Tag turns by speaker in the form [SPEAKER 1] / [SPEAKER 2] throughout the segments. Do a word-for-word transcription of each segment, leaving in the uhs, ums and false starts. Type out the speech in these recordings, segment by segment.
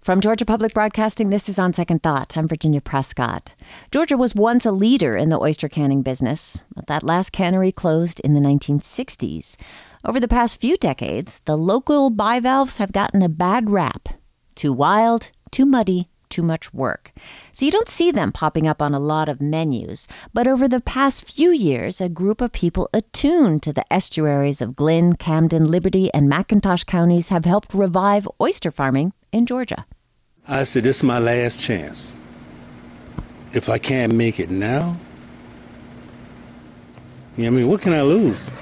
[SPEAKER 1] From Georgia Public Broadcasting, this is On Second Thought. I'm Virginia Prescott. Georgia was once a leader in the oyster canning business, but that last cannery closed in the nineteen sixties. Over the past few decades, the local bivalves have gotten a bad rap. Too wild, too muddy, too much work. So you don't see them popping up on a lot of menus. But over the past few years, a group of people attuned to the estuaries of Glynn, Camden, Liberty, and McIntosh counties have helped revive oyster farming in Georgia.
[SPEAKER 2] I said, this is my last chance. If I can't make it now, you know, I mean, what can I lose?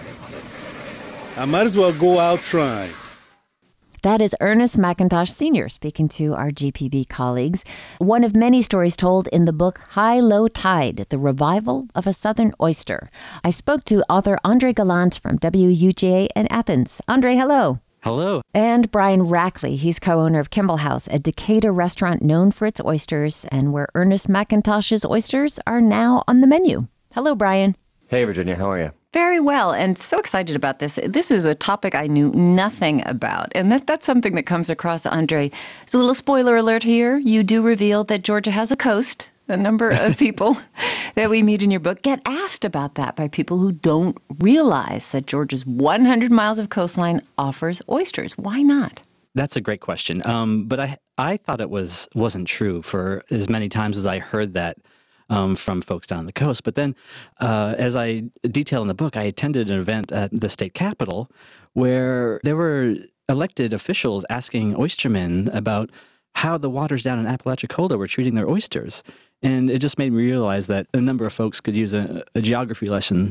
[SPEAKER 2] I might as well go out trying.
[SPEAKER 1] That is Ernest McIntosh Senior speaking to our G P B colleagues. One of many stories told in the book High Low Tide, The Revival of a Southern Oyster. I spoke to author Andre Gallant from W U G A in Athens. Andre, hello.
[SPEAKER 3] Hello.
[SPEAKER 1] And Brian Rackley. He's co-owner of Kimball House, a Decatur restaurant known for its oysters and where Ernest McIntosh's oysters are now on the menu. Hello, Brian.
[SPEAKER 3] Hey, Virginia. How are you?
[SPEAKER 1] Very well, and so excited about this. This is a topic I knew nothing about, and that, that's something that comes across, Andre. So a little spoiler alert here. You do reveal that Georgia has a coast. A number of people that we meet in your book get asked about that by people who don't realize that Georgia's one hundred miles of coastline offers oysters. Why not?
[SPEAKER 4] That's a great question. Um, but I I thought it was, wasn't true for as many times as I heard that Um, from folks down the coast. But then, uh, as I detail in the book, I attended an event at the state capitol where there were elected officials asking oystermen about how the waters down in Apalachicola were treating their oysters. And it just made me realize that a number of folks could use a, a geography lesson.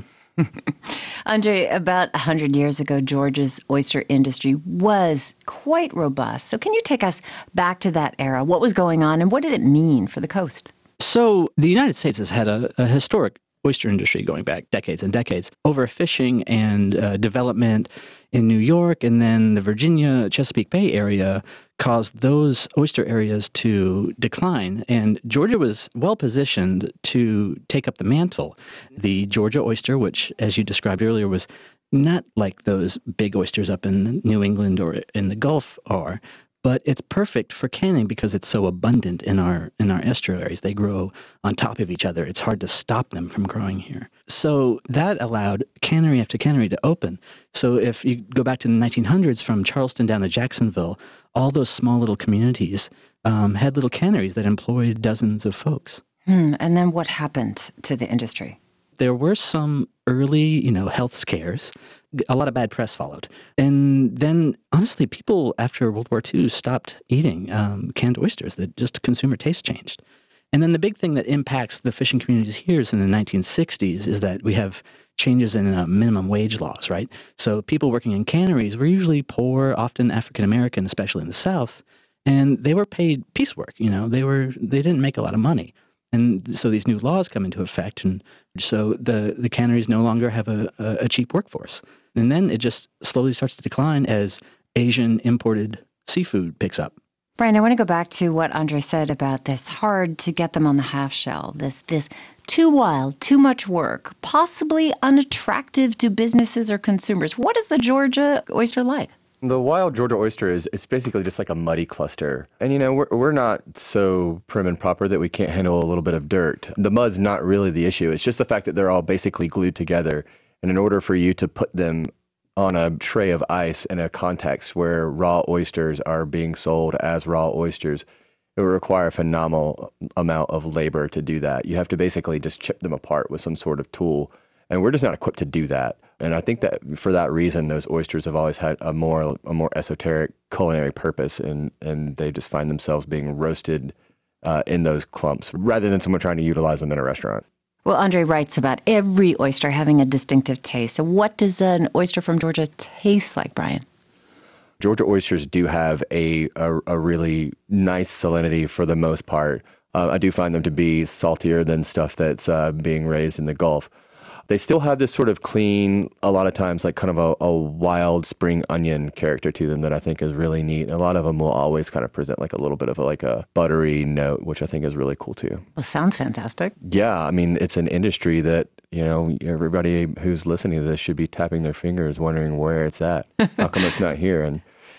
[SPEAKER 1] Andre, about one hundred years ago, Georgia's oyster industry was quite robust. So can you take us back to that era? What was going on and what did it mean for the coast?
[SPEAKER 4] So the United States has had a, a historic oyster industry going back decades and decades. Overfishing and uh, development in New York and then the Virginia Chesapeake Bay area caused those oyster areas to decline. And Georgia was well positioned to take up the mantle. The Georgia oyster, which, as you described earlier, was not like those big oysters up in New England or in the Gulf are, but it's perfect for canning because it's so abundant in our in our estuaries. They grow on top of each other. It's hard to stop them from growing here. So that allowed cannery after cannery to open. So if you go back to the nineteen hundreds, from Charleston down to Jacksonville, all those small little communities um, had little canneries that employed dozens of folks.
[SPEAKER 1] Hmm. And then what happened to the industry?
[SPEAKER 4] There were some early, you know, health scares. A lot of bad press followed. And then, honestly, people after World War Two stopped eating um, canned oysters. That just consumer taste changed. And then the big thing that impacts the fishing communities here is in the nineteen sixties is that we have changes in uh, minimum wage laws, right? So people working in canneries were usually poor, often African-American, especially in the South, and they were paid piecework. You know, they were they didn't make a lot of money. And so these new laws come into effect, and so the, the canneries no longer have a, a, a cheap workforce. And then it just slowly starts to decline as Asian imported seafood picks up.
[SPEAKER 1] Brian, I want to go back to what Andre said about this hard to get them on the half shell, this this too wild, too much work, possibly unattractive to businesses or consumers. What is the Georgia oyster like?
[SPEAKER 3] The wild Georgia oyster is it's basically just like a muddy cluster. And, you know, we're, we're not so prim and proper that we can't handle a little bit of dirt. The mud's not really the issue. It's just the fact that they're all basically glued together. And in order for you to put them on a tray of ice in a context where raw oysters are being sold as raw oysters, it would require a phenomenal amount of labor to do that. You have to basically just chip them apart with some sort of tool. And we're just not equipped to do that. And I think that for that reason, those oysters have always had a more a more esoteric culinary purpose, and, and they just find themselves being roasted uh, in those clumps rather than someone trying to utilize them in a restaurant.
[SPEAKER 1] Well, Andre writes about every oyster having a distinctive taste. So what does an oyster from Georgia taste like, Brian?
[SPEAKER 3] Georgia oysters do have a, a, a really nice salinity for the most part. Uh, I do find them to be saltier than stuff that's uh, being raised in the Gulf. They still have this sort of clean, a lot of times like kind of a, a wild spring onion character to them that I think is really neat. A lot of them will always kind of present like a little bit of a, like a buttery note, which I think is really cool too.
[SPEAKER 1] Well, sounds fantastic.
[SPEAKER 3] Yeah, I mean, it's an industry that, you know, everybody who's listening to this should be tapping their fingers wondering where it's at. How come it's not here? And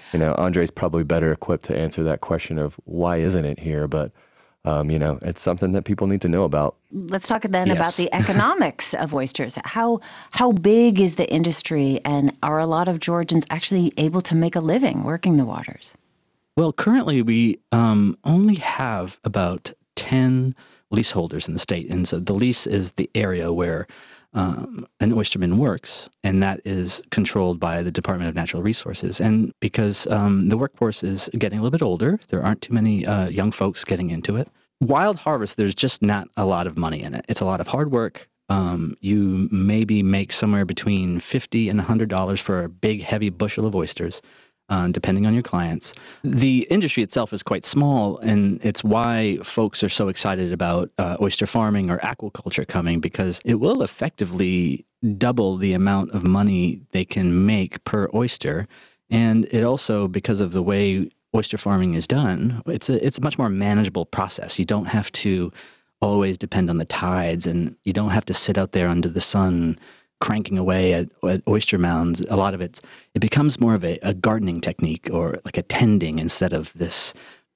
[SPEAKER 3] You know, Andre's probably better equipped to answer that question of why isn't it here, but Um, you know, it's something that people need to know about.
[SPEAKER 1] Let's talk then
[SPEAKER 4] Yes.
[SPEAKER 1] about the economics of oysters. How how big is the industry, and are a lot of Georgians actually able to make a living working the waters?
[SPEAKER 4] Well, currently we um, only have about ten leaseholders in the state. And so the lease is the area where um, an oysterman works, and that is controlled by the Department of Natural Resources. And because um, the workforce is getting a little bit older, there aren't too many uh, young folks getting into it. Wild harvest, there's just not a lot of money in it. It's a lot of hard work. Um, you maybe make somewhere between fifty dollars and one hundred dollars for a big, heavy bushel of oysters, uh, depending on your clients. The industry itself is quite small, and it's why folks are so excited about uh, oyster farming or aquaculture coming, because it will effectively double the amount of money they can make per oyster. And it also, because of the way oyster farming is done, it's a, it's a much more manageable process. You don't have to always depend on the tides, and you don't have to sit out there under the sun cranking away at, at oyster mounds. A lot of it, it becomes more of a, a gardening technique, or like a tending, instead of this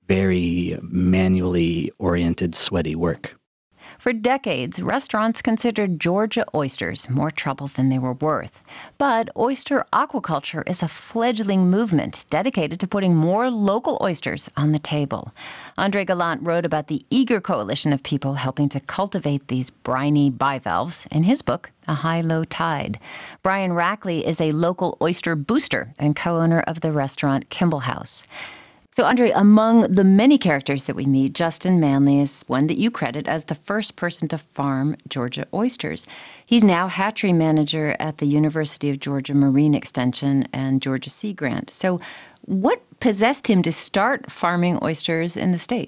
[SPEAKER 4] very manually oriented, sweaty work.
[SPEAKER 1] For decades, restaurants considered Georgia oysters more trouble than they were worth. But oyster aquaculture is a fledgling movement dedicated to putting more local oysters on the table. Andre Gallant wrote about the eager coalition of people helping to cultivate these briny bivalves in his book, A High-Low Tide. Brian Rackley is a local oyster booster and co-owner of the restaurant Kimball House. So, Andre, among the many characters that we meet, Justin Manley is one that you credit as the first person to farm Georgia oysters. He's now hatchery manager at the University of Georgia Marine Extension and Georgia Sea Grant. So what possessed him to start farming oysters in the state?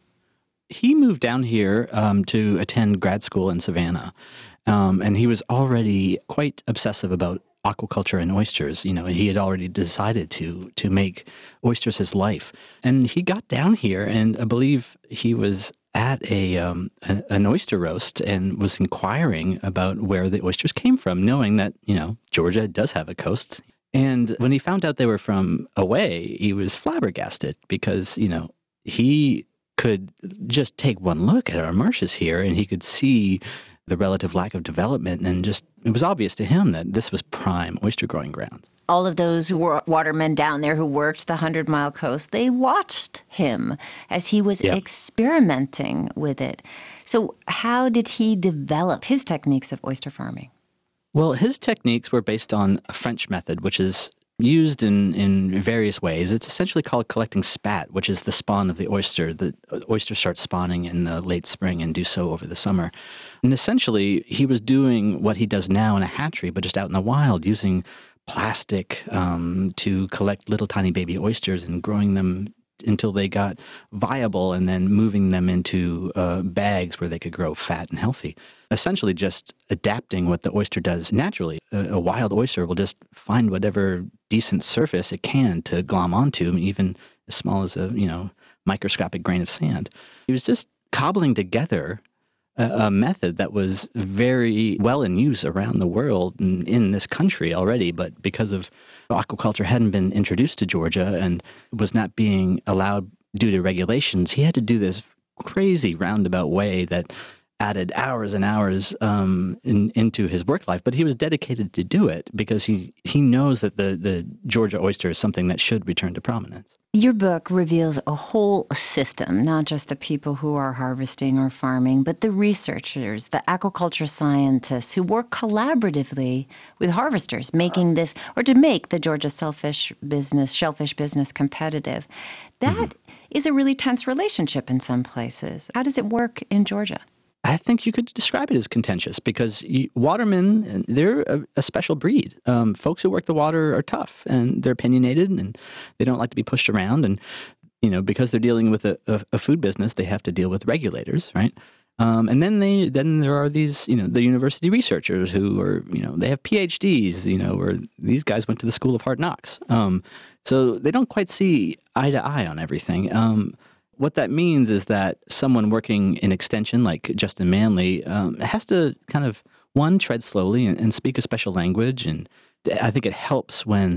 [SPEAKER 4] He moved down here um, to attend grad school in Savannah, um, and he was already quite obsessive about aquaculture and oysters. You know, he had already decided to to make oysters his life. And he got down here, and I believe he was at a, um, a an oyster roast and was inquiring about where the oysters came from, knowing that, you know, Georgia does have a coast. And when he found out they were from away, he was flabbergasted, because, you know, he could just take one look at our marshes here and he could see the relative lack of development, and just it was obvious to him that this was prime oyster growing ground.
[SPEAKER 1] All of those who were watermen down there who worked the hundred-mile coast, they watched him as he was
[SPEAKER 4] Yep.
[SPEAKER 1] experimenting with it. So how did he develop his techniques of oyster farming?
[SPEAKER 4] Well, his techniques were based on a French method, which is used in, in various ways. It's essentially called collecting spat, which is the spawn of the oyster. The oyster starts spawning in the late spring and do so over the summer. And essentially, he was doing what he does now in a hatchery, but just out in the wild, using plastic um, to collect little tiny baby oysters and growing them until they got viable, and then moving them into uh, bags where they could grow fat and healthy. Essentially just adapting what the oyster does naturally. A, a wild oyster will just find whatever decent surface it can to glom onto, even as small as a, you know, microscopic grain of sand. He was just cobbling together a, a method that was very well in use around the world and in this country already, but because of aquaculture hadn't been introduced to Georgia and was not being allowed due to regulations, he had to do this crazy roundabout way that added hours and hours um, in, into his work life. But he was dedicated to do it because he, he knows that the, the Georgia oyster is something that should return to prominence.
[SPEAKER 1] Your book reveals a whole system, not just the people who are harvesting or farming, but the researchers, the aquaculture scientists who work collaboratively with harvesters, making this, or to make the Georgia shellfish business, shellfish business competitive. That mm-hmm. is a really tense relationship in some places. How does it work in Georgia?
[SPEAKER 4] I think you could describe it as contentious because you, watermen, they're a, a special breed. Um, folks who work the water are tough, and they're opinionated, and they don't like to be pushed around. And, you know, because they're dealing with a, a, a food business, they have to deal with regulators, right? Um, and then they, then there are these, you know, the university researchers who are, you know, they have P H Ds, you know, where these guys went to the School of Hard Knocks. Um, so they don't quite see eye to eye on everything. Um, What that means is that someone working in extension, like Justin Manley, um, has to kind of, one, tread slowly and, and speak a special language. And I think it helps when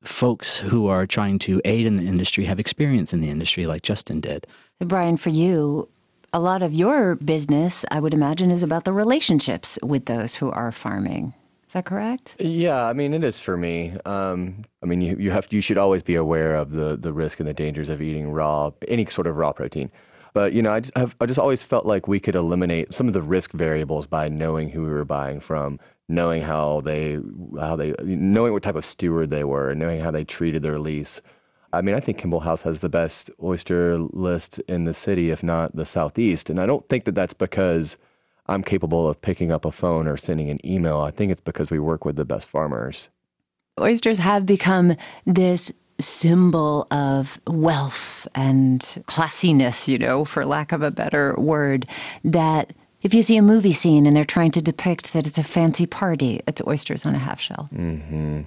[SPEAKER 4] folks who are trying to aid in the industry have experience in the industry like Justin did.
[SPEAKER 1] Brian, for you, a lot of your business, I would imagine, is about the relationships with those who are farming. Is that correct?
[SPEAKER 3] Yeah, I mean, it is for me. Um, I mean, you, you have you should always be aware of the, the risk and the dangers of eating raw, any sort of raw protein. But, you know, I just, have, I just always felt like we could eliminate some of the risk variables by knowing who we were buying from, knowing how they, how they, knowing what type of steward they were, and knowing how they treated their lease. I mean, I think Kimball House has the best oyster list in the city, if not the Southeast. And I don't think that that's because I'm capable of picking up a phone or sending an email. I think it's because we work with the best farmers.
[SPEAKER 1] Oysters have become this symbol of wealth and classiness, you know, for lack of a better word, that if you see a movie scene and they're trying to depict that it's a fancy party, it's oysters on a half shell.
[SPEAKER 3] Mm-hmm.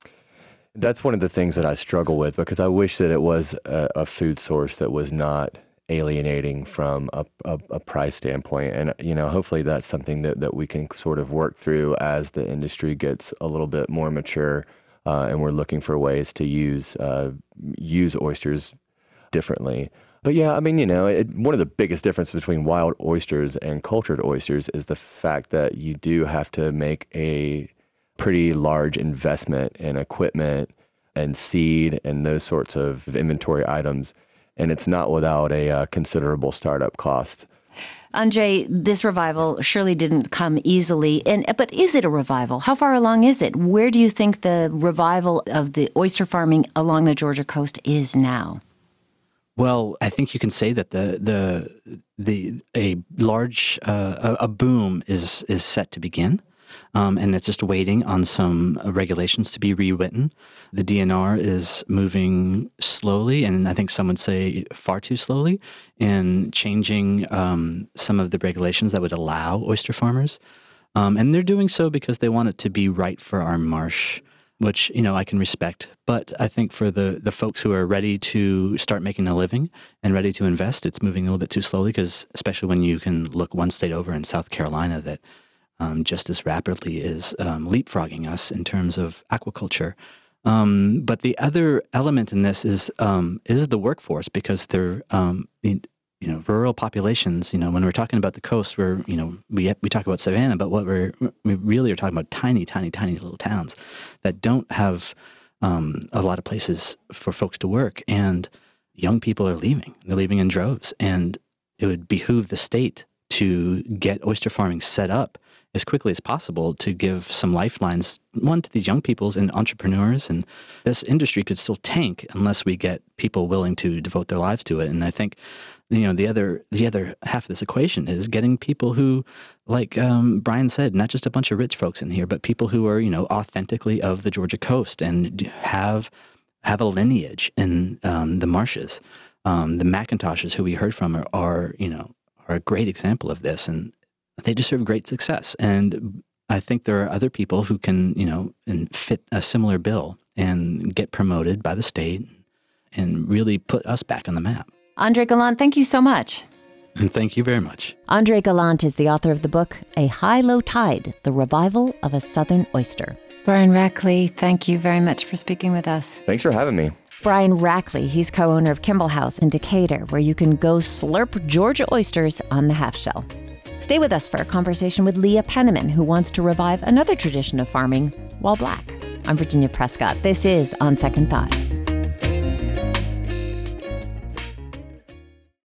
[SPEAKER 3] That's one of the things that I struggle with, because I wish that it was a, a food source that was not alienating from a, a, a price standpoint. And, you know, hopefully that's something that, that we can sort of work through as the industry gets a little bit more mature. Uh, and we're looking for ways to use uh, use oysters differently. But yeah, I mean, you know, it, one of the biggest differences between wild oysters and cultured oysters is the fact that you do have to make a pretty large investment in equipment and seed and those sorts of inventory items. And it's not without a uh, considerable startup cost.
[SPEAKER 1] Andre, this revival surely didn't come easily, and but is it a revival? How far along is it? Where do you think the revival of the oyster farming along the Georgia coast is now?
[SPEAKER 4] Well, I think you can say that the the the a large uh, a boom is is set to begin. Um, and it's just waiting on some uh, regulations to be rewritten. The D N R is moving slowly, and I think some would say far too slowly, in changing um, some of the regulations that would allow oyster farmers. Um, and they're doing so because they want it to be right for our marsh, which, you know, I can respect. But I think for the, the folks who are ready to start making a living and ready to invest, it's moving a little bit too slowly, because especially when you can look one state over in South Carolina that Um, just as rapidly is um, leapfrogging us in terms of aquaculture. Um, but the other element in this is um, is the workforce, because they're um, you know rural populations. You know, when we're talking about the coast, we're you know we we talk about Savannah, but what we're we really are talking about tiny, tiny, tiny little towns that don't have um, a lot of places for folks to work, and young people are leaving. They're leaving in droves, and it would behoove the state to get oyster farming set up as quickly as possible to give some lifelines, one, to these young peoples and entrepreneurs. And this industry could still tank unless we get people willing to devote their lives to it. And I think, you know, the other the other half of this equation is getting people who, like um, Brian said, not just a bunch of rich folks in here, but people who are, you know, authentically of the Georgia coast and have have a lineage in um, the marshes. Um, the McIntoshes, who we heard from, are, are you know, are a great example of this, and they deserve great success. And I think there are other people who can, you know, and fit a similar bill and get promoted by the state and really put us back on the map.
[SPEAKER 1] Andre Gallant, thank you so much.
[SPEAKER 4] And thank you very much.
[SPEAKER 1] Andre Gallant is the author of the book, A High Low Tide, The Revival of a Southern Oyster. Brian Rackley, thank you very much for speaking with us.
[SPEAKER 3] Thanks for having me.
[SPEAKER 1] Brian Rackley, he's co-owner of Kimball House in Decatur, where you can go slurp Georgia oysters on the half shell. Stay with us for a conversation with Leah Penniman, who wants to revive another tradition of farming while black. I'm Virginia Prescott. This is On Second Thought.